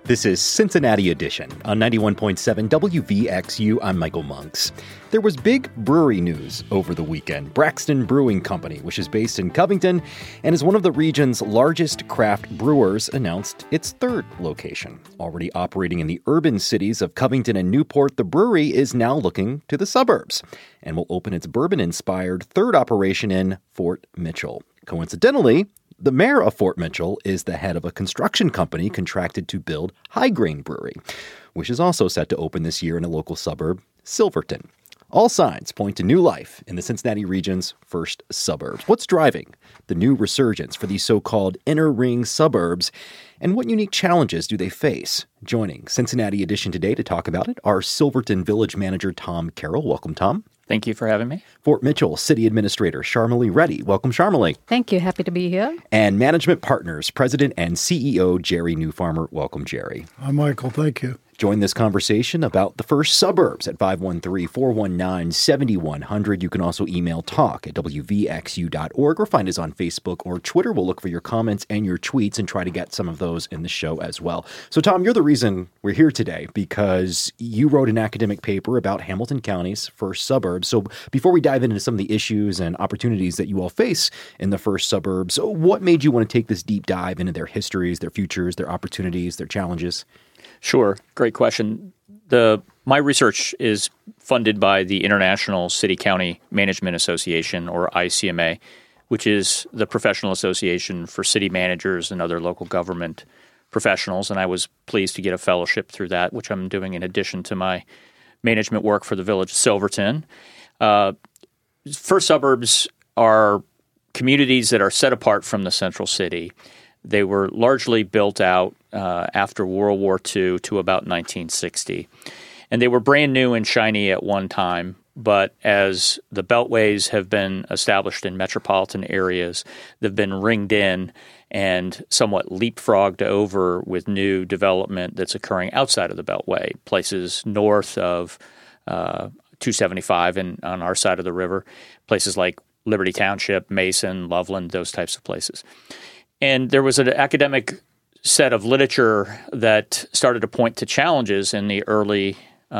This is Cincinnati Edition on 91.7 WVXU. I'm Michael Monks. There was big brewery news over the weekend. Braxton Brewing Company, which is based in Covington and is one of the region's largest craft brewers, announced its third location. Already operating in the urban cities of Covington and Newport, the brewery is now looking to the suburbs and will open its bourbon-inspired third operation in Fort Mitchell. Coincidentally, the mayor of Fort Mitchell is the head of a construction company contracted to build High Grain Brewery, which is also set to open this year in a local suburb, Silverton. All signs point to new life in the Cincinnati region's first suburbs. What's driving the new resurgence for these so-called inner ring suburbs, and what unique challenges do they face? Joining Cincinnati Edition today to talk about it, our Silverton Village Manager, Tom Carroll. Welcome, Tom. Thank you for having me. Fort Mitchell City Administrator Sharmili Reddy. Welcome, Sharmili. Thank you. Happy to be here. And Management Partners President and CEO Jerry Newfarmer. Welcome, Jerry. Hi, Michael. Thank you. Join this conversation about the first suburbs at 513-419-7100. You can also email talk@wvxu.org or find us on Facebook or Twitter. We'll look for your comments and your tweets and try to get some of those in the show as well. So, Tom, you're the reason we're here today because you wrote an academic paper about Hamilton County's first suburbs. So before we dive into some of the issues and opportunities that you all face in the first suburbs, what made you want to take this deep dive into their histories, their futures, their opportunities, their challenges? Sure. Great question. My research is funded by the International City-County Management Association, or ICMA, which is the professional association for city managers and other local government professionals. And I was pleased to get a fellowship through that, which I'm doing in addition to my management work for the village of Silverton. First suburbs are communities that are set apart from the central city. They were largely built out after World War II to about 1960. And they were brand new and shiny at one time, but as the beltways have been established in metropolitan areas, they've been ringed in and somewhat leapfrogged over with new development that's occurring outside of the beltway, places north of 275 and on our side of the river, places like Liberty Township, Mason, Loveland, those types of places. And there was an academic set of literature that started to point to challenges in the early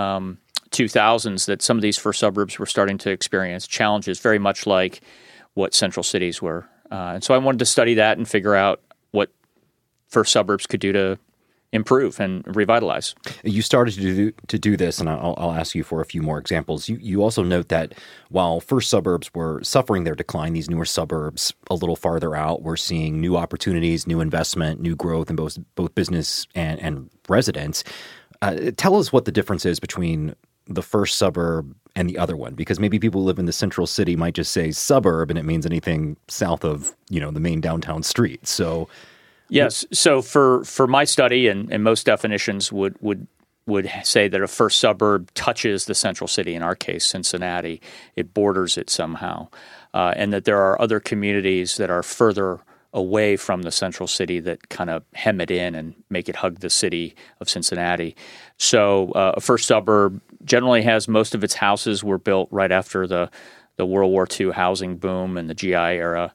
2000s that some of these first suburbs were starting to experience, challenges very much like what central cities were. And so I wanted to study that and figure out what first suburbs could do to improve and revitalize. You started to do this, and I'll ask you for a few more examples. You also note that while first suburbs were suffering their decline, these newer suburbs a little farther out, we're seeing new opportunities, new investment, new growth in both business and residents. Tell us what the difference is between the first suburb and the other one, because maybe people who live in the central city might just say suburb and it means anything south of, the main downtown street. So yes. So for my study, and most definitions would say that a first suburb touches the central city, in our case, Cincinnati. It borders it somehow. And that there are other communities that are further away from the central city that kind of hem it in and make it hug the city of Cincinnati. So a first suburb generally has most of its houses were built right after the World War II housing boom and the GI era.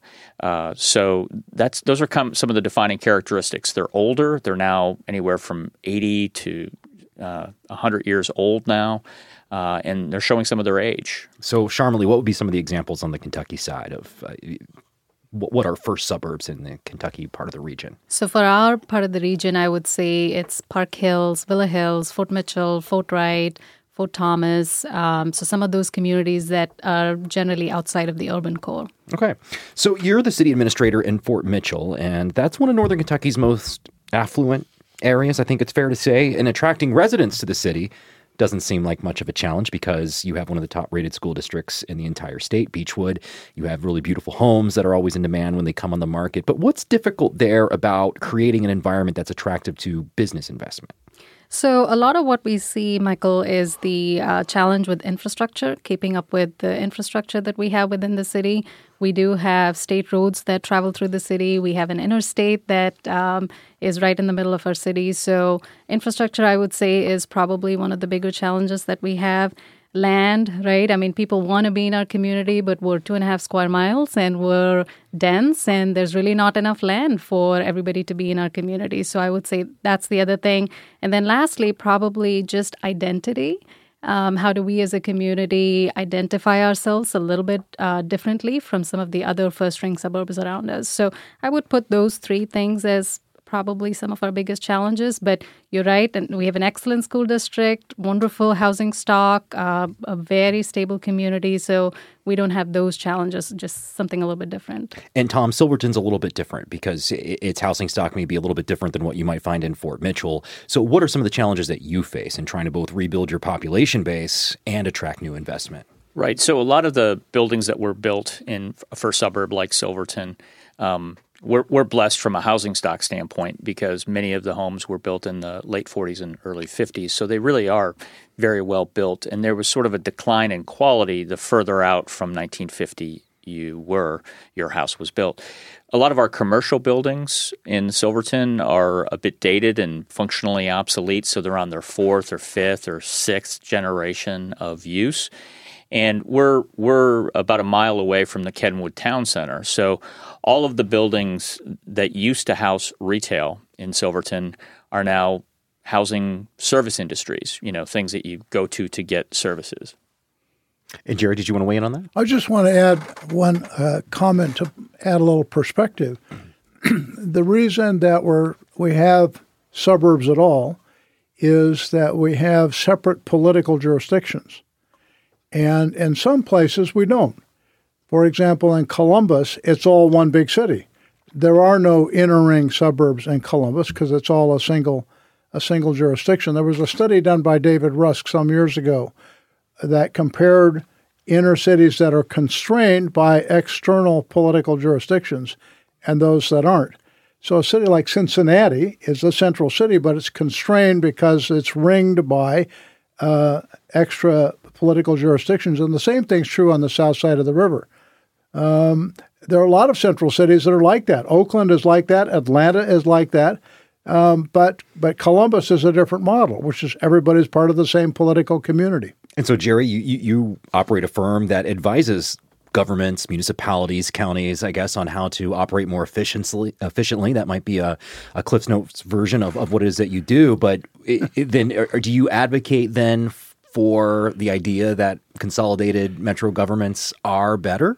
So those are some of the defining characteristics. They're older. They're now anywhere from 80 to 100 years old now, and they're showing some of their age. So, Sharmili, what would be some of the examples on the Kentucky side of what are first suburbs in the Kentucky part of the region? So for our part of the region, I would say it's Park Hills, Villa Hills, Fort Mitchell, Fort Wright, Fort Thomas, so some of those communities that are generally outside of the urban core. Okay. So you're the city administrator in Fort Mitchell, and that's one of Northern Kentucky's most affluent areas, I think it's fair to say, and attracting residents to the city doesn't seem like much of a challenge because you have one of the top-rated school districts in the entire state, Beechwood. You have really beautiful homes that are always in demand when they come on the market. But what's difficult there about creating an environment that's attractive to business investment? So a lot of what we see, Michael, is the challenge with infrastructure, keeping up with the infrastructure that we have within the city. We do have state roads that travel through the city. We have an interstate that is right in the middle of our city. So infrastructure, I would say, is probably one of the bigger challenges that we have. land, right? I mean, people want to be in our community, but we're 2.5 square miles and we're dense, and there's really not enough land for everybody to be in our community. So I would say that's the other thing. And then lastly, probably just identity. How do we as a community identify ourselves a little bit differently from some of the other first-ring suburbs around us? So I would put those three things as probably some of our biggest challenges. But you're right, and we have an excellent school district, wonderful housing stock, a very stable community. So we don't have those challenges, just something a little bit different. And Tom, Silverton's a little bit different because its housing stock may be a little bit different than what you might find in Fort Mitchell. So what are some of the challenges that you face in trying to both rebuild your population base and attract new investment? Right. So a lot of the buildings that were built in a first suburb like Silverton, we're blessed from a housing stock standpoint because many of the homes were built in the late 40s and early 50s. So they really are very well built. And there was sort of a decline in quality the further out from 1950 your house was built. A lot of our commercial buildings in Silverton are a bit dated and functionally obsolete. So they're on their fourth or fifth or sixth generation of use. And we're about a mile away from the Kenwood Town Center. So all of the buildings that used to house retail in Silverton are now housing service industries, things that you go to get services. And Jerry, did you want to weigh in on that? I just want to add one comment to add a little perspective. The reason that we have suburbs at all is that we have separate political jurisdictions. And in some places, we don't. For example, in Columbus, it's all one big city. There are no inner ring suburbs in Columbus because it's all a single jurisdiction. There was a study done by David Rusk some years ago that compared inner cities that are constrained by external political jurisdictions and those that aren't. So a city like Cincinnati is the central city, but it's constrained because it's ringed by extra political jurisdictions. And the same thing's true on the south side of the river. There are a lot of central cities that are like that. Oakland is like that. Atlanta is like that. But Columbus is a different model, which is everybody's part of the same political community. And so, Jerry, you operate a firm that advises governments, municipalities, counties, I guess, on how to operate more efficiently. That might be a Cliff's Notes version of what it is that you do. But then do you advocate then for the idea that consolidated metro governments are better?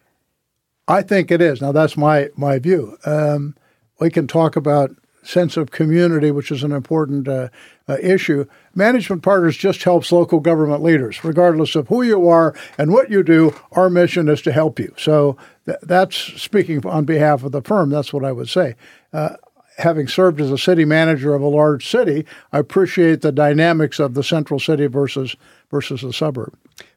I think it is. Now, that's my view. We can talk about sense of community, which is an important issue. Management Partners just helps local government leaders, regardless of who you are and what you do. Our mission is to help you. So that's speaking on behalf of the firm. That's what I would say. Having served as a city manager of a large city, I appreciate the dynamics of the central city versus the suburb.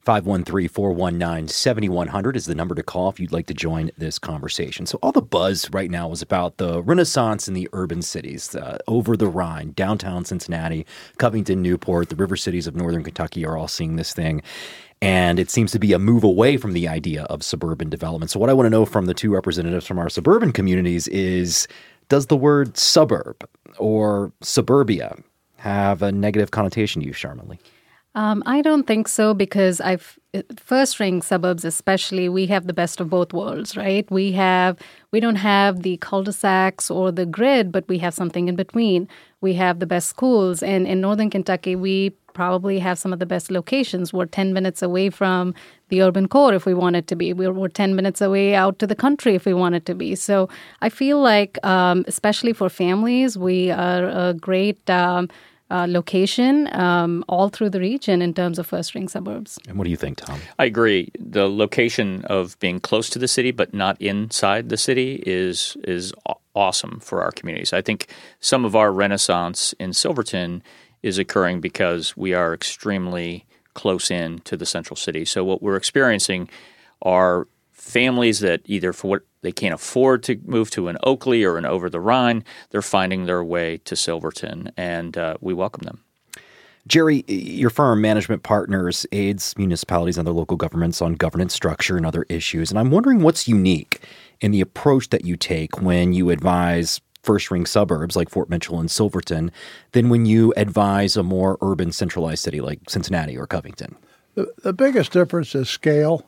513-419-7100 is the number to call if you'd like to join this conversation. So all the buzz right now is about the renaissance in the urban cities, over the Rhine, downtown Cincinnati, Covington, Newport, the river cities of northern Kentucky are all seeing this thing. And it seems to be a move away from the idea of suburban development. So what I want to know from the two representatives from our suburban communities is, does the word suburb or suburbia have a negative connotation to you, Sharmili? I don't think so because first-ring suburbs especially, we have the best of both worlds, right? We don't have the cul-de-sacs or the grid, but we have something in between. We have the best schools. And in northern Kentucky, we probably have some of the best locations. We're 10 minutes away from the urban core if we wanted to be. We're 10 minutes away out to the country if we wanted to be. So I feel like, especially for families, we are a great location all through the region in terms of first-ring suburbs. And what do you think, Tom? I agree. The location of being close to the city but not inside the city is awesome for our communities. I think some of our renaissance in Silverton is occurring because we are extremely close in to the central city. So what we're experiencing are families that either for what they can't afford to move to an Oakley or an Over the Rhine, they're finding their way to Silverton, and we welcome them. Jerry, your firm, Management Partners, aids municipalities and other local governments on governance structure and other issues. And I'm wondering what's unique in the approach that you take when you advise first-ring suburbs like Fort Mitchell and Silverton than when you advise a more urban centralized city like Cincinnati or Covington. The biggest difference is scale.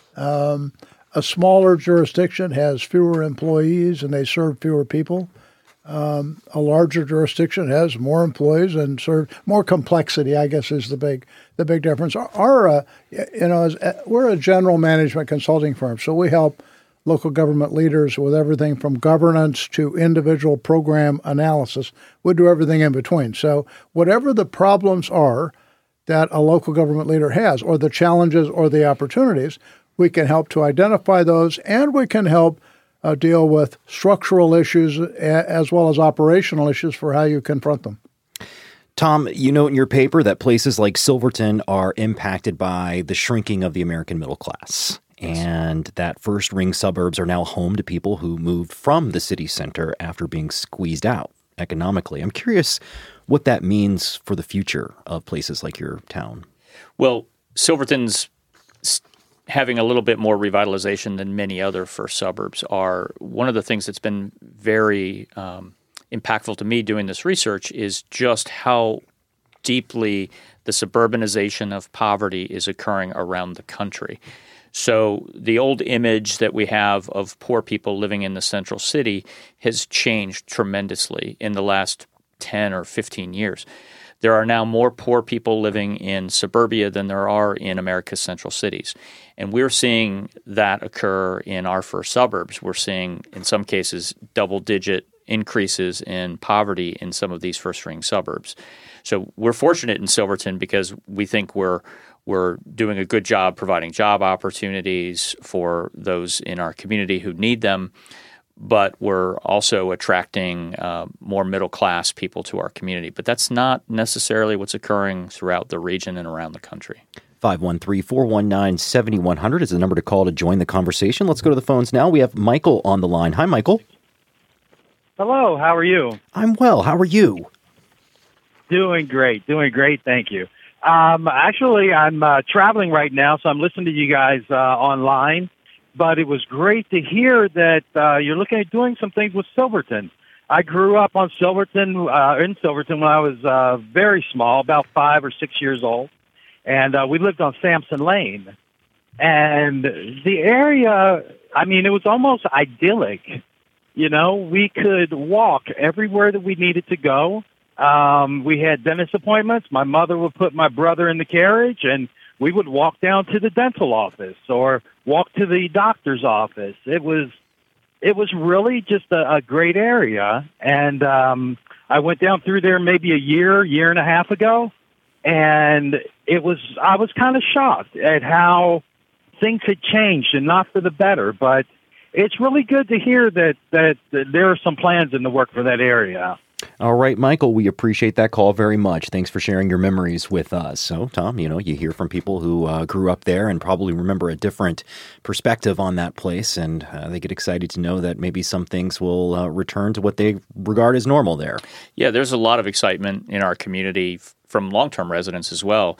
A smaller jurisdiction has fewer employees and they serve fewer people. A larger jurisdiction has more employees and serve more complexity, I guess, is the big difference. We're a general management consulting firm, so we help local government leaders with everything from governance to individual program analysis. We do everything in between. So whatever the problems are that a local government leader has, or the challenges or the opportunities, we can help to identify those, and we can help deal with structural issues as well as operational issues for how you confront them. Tom, you note in your paper that places like Silverton are impacted by the shrinking of the American middle class, and that first-ring suburbs are now home to people who moved from the city center after being squeezed out economically. I'm curious what that means for the future of places like your town. Well, Silverton's having a little bit more revitalization than many other first suburbs are. One of the things that's been very impactful to me doing this research is just how deeply the suburbanization of poverty is occurring around the country. So the old image that we have of poor people living in the central city has changed tremendously in the last 10 or 15 years. There are now more poor people living in suburbia than there are in America's central cities. And we're seeing that occur in our first suburbs. We're seeing, in some cases, double-digit increases in poverty in some of these first-ring suburbs. So we're fortunate in Silverton because we think we're doing a good job providing job opportunities for those in our community who need them. But we're also attracting more middle-class people to our community. But that's not necessarily what's occurring throughout the region and around the country. 513-419-7100 is the number to call to join the conversation. Let's go to the phones now. We have Michael on the line. Hi, Michael. Hello, how are you? I'm well. How are you? Doing great, thank you. Actually, I'm traveling right now, so I'm listening to you guys online. But it was great to hear that you're looking at doing some things with Silverton. I grew up on Silverton, in Silverton when I was very small, about 5 or 6 years old. And we lived on Sampson Lane. And the area, I mean, it was almost idyllic. You know, we could walk everywhere that we needed to go. We had dentist appointments. My mother would put my brother in the carriage, and we would walk down to the dental office or walk to the doctor's office. It was really just a great area. And I went down through there maybe a year and a half ago, and I was kind of shocked at how things had changed, and not for the better. But it's really good to hear that there are some plans in the work for that area. All right, Michael, we appreciate that call very much. Thanks for sharing your memories with us. So, Tom, you hear from people who grew up there and probably remember a different perspective on that place, and they get excited to know that maybe some things will return to what they regard as normal there. Yeah, there's a lot of excitement in our community from long-term residents as well.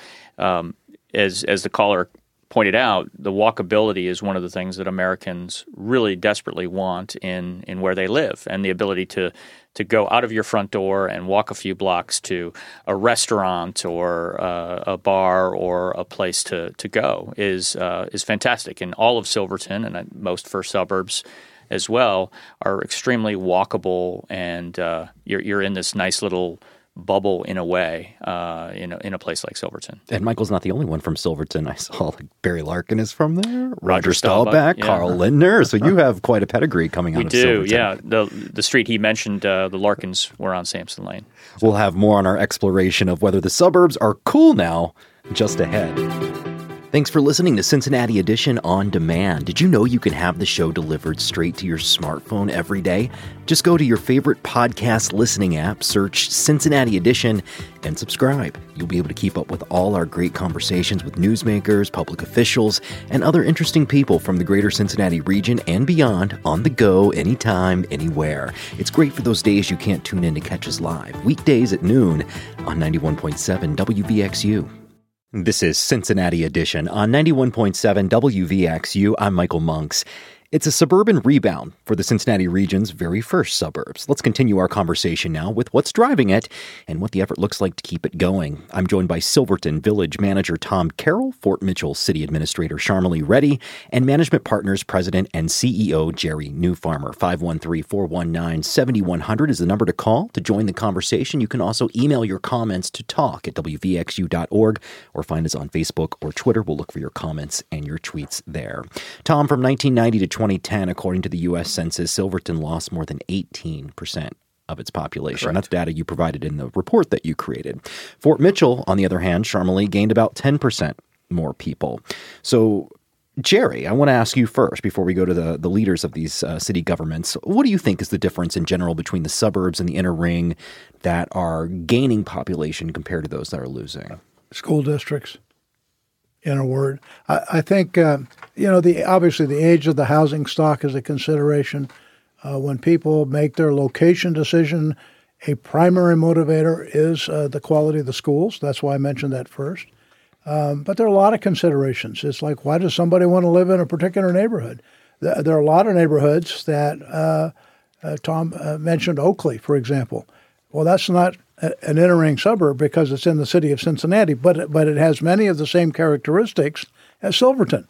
As the caller pointed out, the walkability is one of the things that Americans really desperately want in where they live, and the ability to go out of your front door and walk a few blocks to a restaurant or a bar or a place to go is fantastic. And all of Silverton and most first suburbs as well are extremely walkable, and you're in this nice little bubble in a way, in a place like Silverton. And Michael's not the only one from Silverton. I saw Barry Larkin is from there, Roger Staubach, yeah. Carl Lindner. So you have quite a pedigree coming out of Silverton. We do, yeah. The street he mentioned, the Larkins were on Sampson Lane. We'll have more on our exploration of whether the suburbs are cool now just ahead. Thanks for listening to Cincinnati Edition On Demand. Did you know you can have the show delivered straight to your smartphone every day? Just go to your favorite podcast listening app, search Cincinnati Edition, and subscribe. You'll be able to keep up with all our great conversations with newsmakers, public officials, and other interesting people from the greater Cincinnati region and beyond, on the go, anytime, anywhere. It's great for those days you can't tune in to catch us live, weekdays at noon on 91.7 WVXU. This is Cincinnati Edition on 91.7 WVXU. I'm Michael Monks. It's a suburban rebound for the Cincinnati region's very first suburbs. Let's continue our conversation now with what's driving it and what the effort looks like to keep it going. I'm joined by Silverton Village Manager Tom Carroll, Fort Mitchell City Administrator Sharmali Reddy, and Management Partners President and CEO Jerry Newfarmer. 513-419-7100 is the number to call to join the conversation. You can also email your comments to talk@wvxu.org or find us on Facebook or Twitter. We'll look for your comments and your tweets there. Tom, from 1990 to 2010, according to the U.S. Census, Silverton lost more than 18% of its population. Correct. That's data you provided in the report that you created. Fort Mitchell, on the other hand, Sharmali, gained about 10% more people. So, Jerry, I want to ask you first, before we go to the leaders of these city governments, what do you think is the difference in general between the suburbs and the inner ring that are gaining population compared to those that are losing? School districts, in a word. I think, obviously the age of the housing stock is a consideration. When people make their location decision, a primary motivator is the quality of the schools. That's why I mentioned that first. But there are a lot of considerations. It's like, why does somebody want to live in a particular neighborhood? There are a lot of neighborhoods that Tom mentioned, Oakley, for example. Well, that's not an inner ring suburb because it's in the city of Cincinnati, but it has many of the same characteristics as Silverton.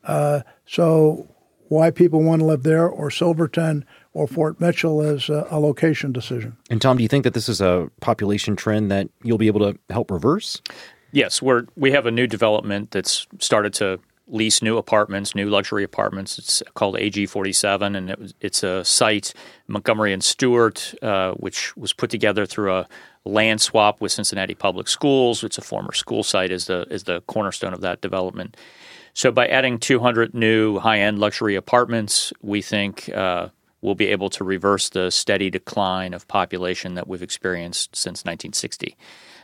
So why people want to live there or Silverton or Fort Mitchell is a location decision. And Tom, do you think that this is a population trend that you'll be able to help reverse? Yes, we have a new development that's started to lease new apartments, new luxury apartments. It's called AG47, and it's a site, Montgomery and Stewart, which was put together through a land swap with Cincinnati Public Schools. It's a former school site is the cornerstone of that development. So by adding 200 new high-end luxury apartments, we think we'll be able to reverse the steady decline of population that we've experienced since 1960.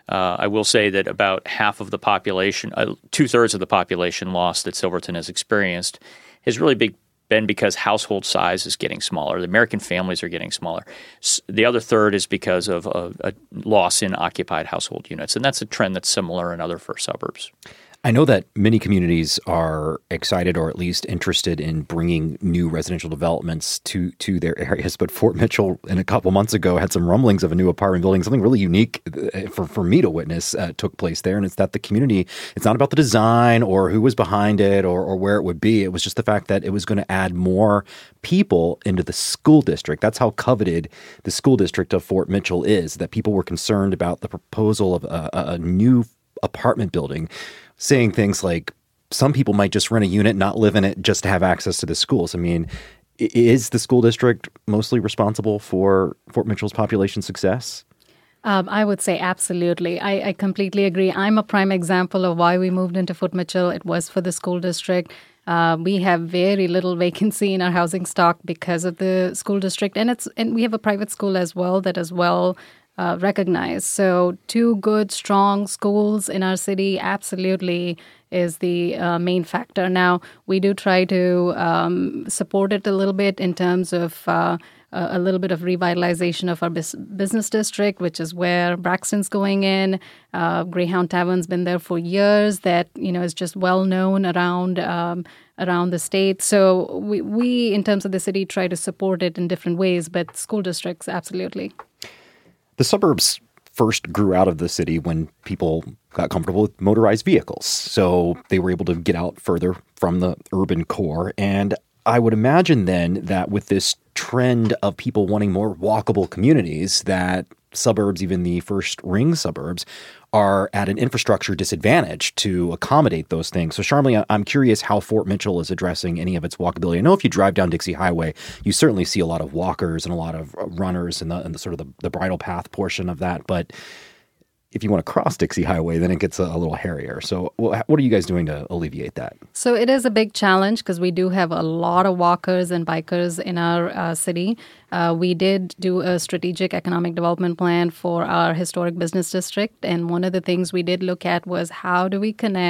I will say that about half of the population, 2/3 of the population loss that Silverton has experienced has really been because household size is getting smaller. The American families are getting smaller. The other third is because of a loss in occupied household units, and that's a trend that's similar in other first suburbs. I know that many communities are excited or at least interested in bringing new residential developments to their areas, but Fort Mitchell, a couple months ago, had some rumblings of a new apartment building. Something really unique for me to witness took place there, and it's that the community, it's not about the design or who was behind it or where it would be. It was just the fact that it was going to add more people into the school district. That's how coveted the school district of Fort Mitchell is, that people were concerned about the proposal of a new apartment building, saying things like some people might just rent a unit, not live in it, just to have access to the schools. I mean, is the school district mostly responsible for Fort Mitchell's population success? I would say absolutely. I completely agree. I'm a prime example of why we moved into Fort Mitchell. It was for the school district. We have very little vacancy in our housing stock because of the school district, and we have a private school as well that is well recognized. So 2 good, strong schools in our city absolutely is the main factor. Now, we do try to support it a little bit in terms of a little bit of revitalization of our business district, which is where Braxton's going in. Greyhound Tavern's been there for years. That is just well known around the state. So we, in terms of the city, try to support it in different ways, but school districts, absolutely. The suburbs first grew out of the city when people got comfortable with motorized vehicles. So they were able to get out further from the urban core. And I would imagine then that with this trend of people wanting more walkable communities, that suburbs, even the first ring suburbs, are at an infrastructure disadvantage to accommodate those things. So, Sharmali, I'm curious how Fort Mitchell is addressing any of its walkability. I know if you drive down Dixie Highway, you certainly see a lot of walkers and a lot of runners in the sort of the bridle path portion of that. But if you want to cross Dixie Highway, then it gets a little hairier. So what are you guys doing to alleviate that? So it is a big challenge because we do have a lot of walkers and bikers in our city. We did do a strategic economic development plan for our historic business district. And one of the things we did look at was how do we connect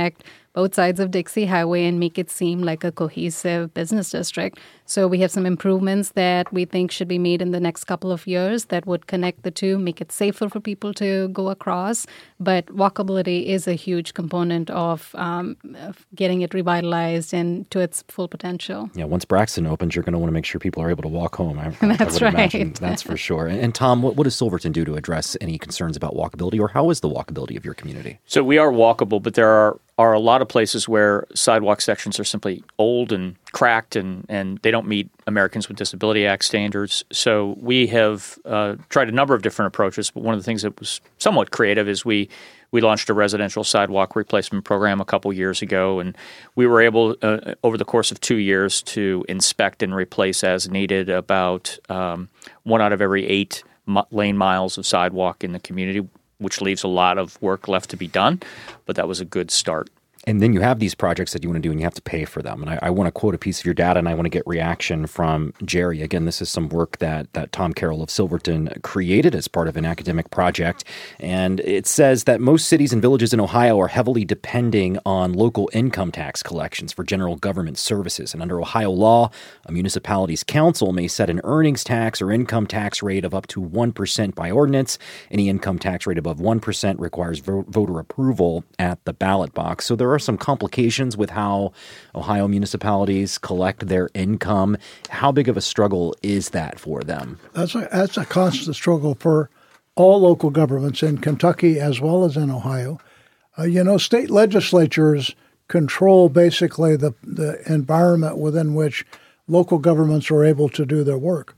both sides of Dixie Highway and make it seem like a cohesive business district. So we have some improvements that we think should be made in the next couple of years that would connect the two, make it safer for people to go across. But walkability is a huge component of getting it revitalized and to its full potential. Yeah, once Braxton opens, you're going to want to make sure people are able to walk home. I That's would right. imagine that's for sure. And Tom, what does Silverton do to address any concerns about walkability, or how is the walkability of your community? So we are walkable, but there are a lot of places where sidewalk sections are simply old and cracked and they don't meet Americans with Disability Act standards. So we have tried a number of different approaches, but one of the things that was somewhat creative is we launched a residential sidewalk replacement program a couple years ago, and we were able, over the course of 2 years, to inspect and replace as needed about 1 out of every 8 lane miles of sidewalk in the community, which leaves a lot of work left to be done, but that was a good start. And then you have these projects that you want to do and you have to pay for them. And I want to quote a piece of your data, and I want to get reaction from Jerry. Again, this is some work that Tom Carroll of Silverton created as part of an academic project. And it says that most cities and villages in Ohio are heavily depending on local income tax collections for general government services. And under Ohio law, a municipality's council may set an earnings tax or income tax rate of up to 1% by ordinance. Any income tax rate above 1% requires voter approval at the ballot box. So there are some complications with how Ohio municipalities collect their income. How big of a struggle is that for them? That's a constant struggle for all local governments in Kentucky as well as in Ohio. State legislatures control basically the environment within which local governments are able to do their work.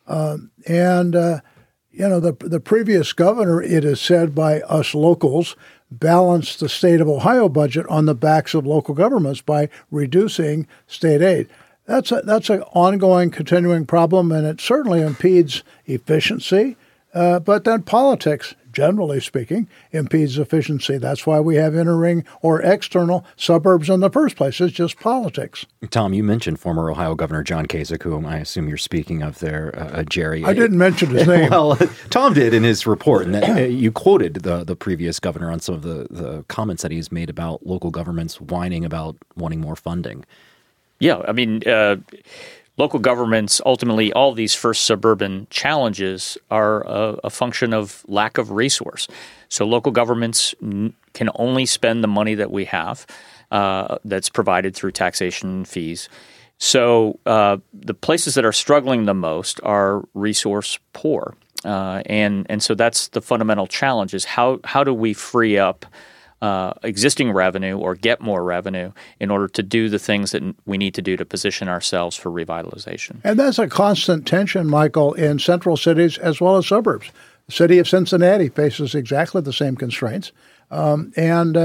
The previous governor, it is said by us locals, balanced the state of Ohio budget on the backs of local governments by reducing state aid. That's an ongoing, continuing problem, and it certainly impedes efficiency. But then politics, generally speaking, impedes efficiency. That's why we have inner ring or external suburbs in the first place. It's just politics. Tom, you mentioned former Ohio Governor John Kasich, whom I assume you're speaking of there, Jerry. I didn't mention his name. Well, Tom did in his report, and that, you quoted the previous governor on some of the comments that he's made about local governments whining about wanting more funding. Yeah, I mean, local governments, ultimately, all these first suburban challenges are a function of lack of resource. So local governments can only spend the money that we have that's provided through taxation and fees. So the places that are struggling the most are resource poor. And so that's the fundamental challenge is how do we free up existing revenue or get more revenue in order to do the things that we need to do to position ourselves for revitalization. And that's a constant tension, Michael, in central cities as well as suburbs. The city of Cincinnati faces exactly the same constraints. And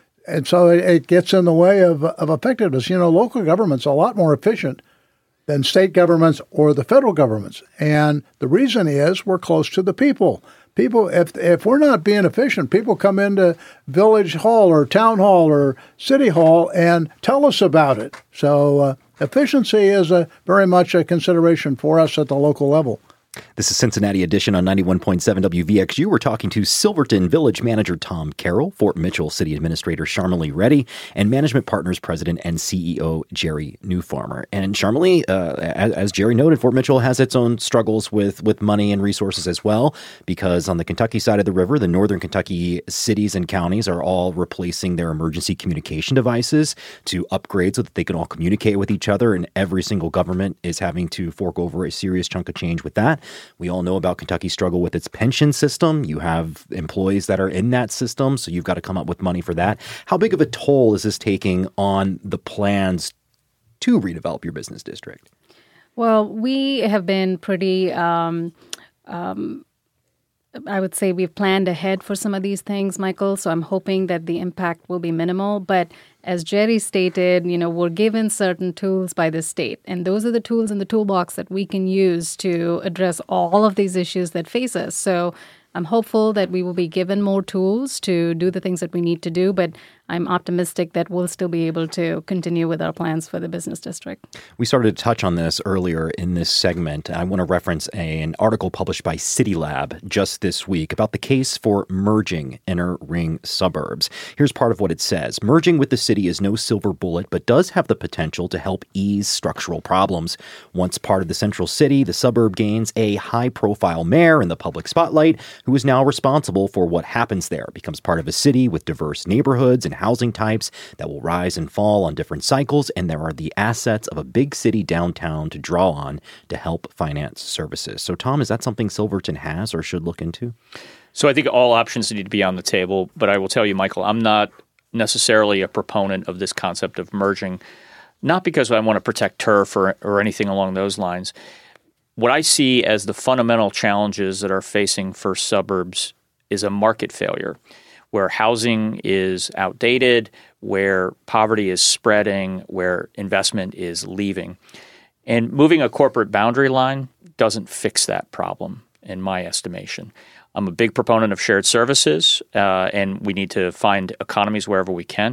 so it gets in the way of effectiveness. Local government's a lot more efficient than state governments or the federal governments. And the reason is we're close to the people. People, if we're not being efficient, people come into village hall or town hall or city hall and tell us about it. So efficiency is very much a consideration for us at the local level. This is Cincinnati Edition on 91.7 WVXU. We're talking to Silverton Village Manager Tom Carroll, Fort Mitchell City Administrator Sharmali Reddy, and Management Partners President and CEO Jerry Newfarmer. And Sharmali, as Jerry noted, Fort Mitchell has its own struggles with money and resources as well, because on the Kentucky side of the river, the northern Kentucky cities and counties are all replacing their emergency communication devices to upgrade so that they can all communicate with each other, and every single government is having to fork over a serious chunk of change with that. We all know about Kentucky's struggle with its pension system. You have employees that are in that system, so you've got to come up with money for that. How big of a toll is this taking on the plans to redevelop your business district? Well, we have been pretty I would say we've planned ahead for some of these things, Michael, so I'm hoping that the impact will be minimal. But as Jerry stated, we're given certain tools by the state, and those are the tools in the toolbox that we can use to address all of these issues that face us. So I'm hopeful that we will be given more tools to do the things that we need to do, but I'm optimistic that we'll still be able to continue with our plans for the business district. We started to touch on this earlier in this segment. I want to reference an article published by CityLab just this week about the case for merging inner ring suburbs. Here's part of what it says. Merging with the city is no silver bullet, but does have the potential to help ease structural problems. Once part of the central city, the suburb gains a high-profile mayor in the public spotlight who is now responsible for what happens there. It becomes part of a city with diverse neighborhoods and housing types that will rise and fall on different cycles, and there are the assets of a big city downtown to draw on to help finance services. So, Tom, is that something Silverton has or should look into? So I think all options need to be on the table, but I will tell you, Michael, I'm not necessarily a proponent of this concept of merging, not because I want to protect turf or anything along those lines. What I see as the fundamental challenges that are facing first suburbs is a market failure, where housing is outdated, where poverty is spreading, where investment is leaving. And moving a corporate boundary line doesn't fix that problem, in my estimation. I'm a big proponent of shared services, and we need to find economies wherever we can.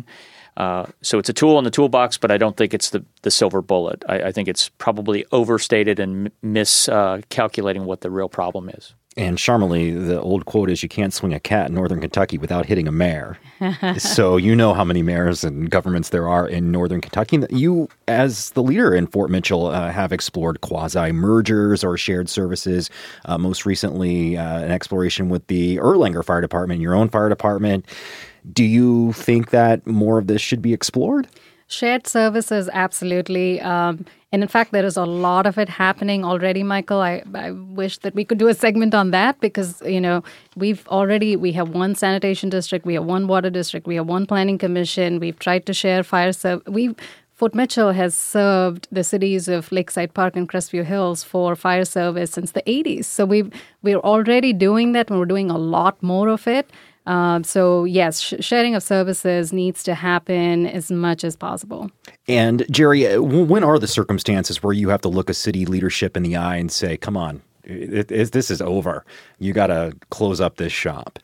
So it's a tool in the toolbox, but I don't think it's the silver bullet. I think it's probably overstated and miscalculating what the real problem is. And charmingly, the old quote is, you can't swing a cat in northern Kentucky without hitting a mayor. So you know how many mayors and governments there are in northern Kentucky. You, as the leader in Fort Mitchell, have explored quasi-mergers or shared services. Most recently, an exploration with the Erlanger Fire Department, your own fire department. Do you think that more of this should be explored? Shared services, absolutely. And in fact, there is a lot of it happening already, Michael. I wish that we could do a segment on that because, we have one sanitation district, we have one water district, we have one planning commission. We've tried to share fire service. Fort Mitchell has served the cities of Lakeside Park and Crestview Hills for fire service since the 80s. So we're already doing that, and we're doing a lot more of it. So yes, sharing of services needs to happen as much as possible. And Jerry, when are the circumstances where you have to look a city leadership in the eye and say, come on, this is over. You got to close up this shop?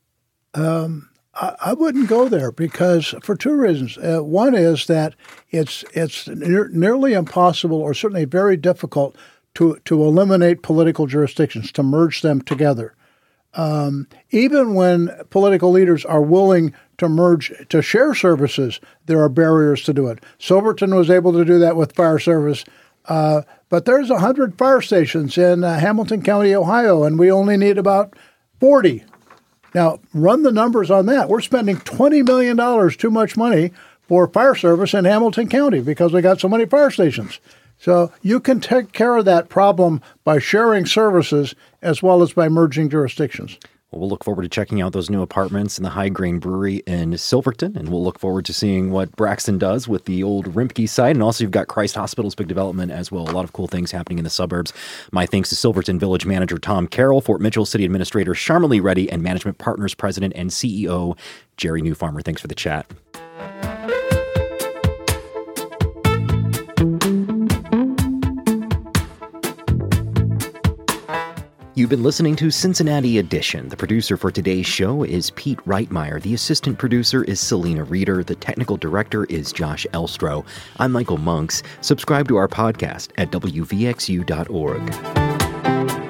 I wouldn't go there because for two reasons. One is that it's nearly impossible or certainly very difficult to eliminate political jurisdictions, to merge them together. Even when political leaders are willing to merge, to share services, there are barriers to do it. Silverton was able to do that with fire service, but there's 100 fire stations in Hamilton County, Ohio, and we only need about 40. Now, run the numbers on that. We're spending $20 million, too much money, for fire service in Hamilton County because we got so many fire stations. So you can take care of that problem by sharing services as well as by merging jurisdictions. Well, we'll look forward to checking out those new apartments in the High Grain Brewery in Silverton, and we'll look forward to seeing what Braxton does with the old Rimke site. And also you've got Christ Hospital's big development as well. A lot of cool things happening in the suburbs. My thanks to Silverton Village Manager Tom Carroll, Fort Mitchell City Administrator Sharmali Reddy, and Management Partners President and CEO Jerry Newfarmer. Thanks for the chat. You've been listening to Cincinnati Edition. The producer for today's show is Pete Reitmeyer. The assistant producer is Selena Reeder. The technical director is Josh Elstro. I'm Michael Monks. Subscribe to our podcast at wvxu.org.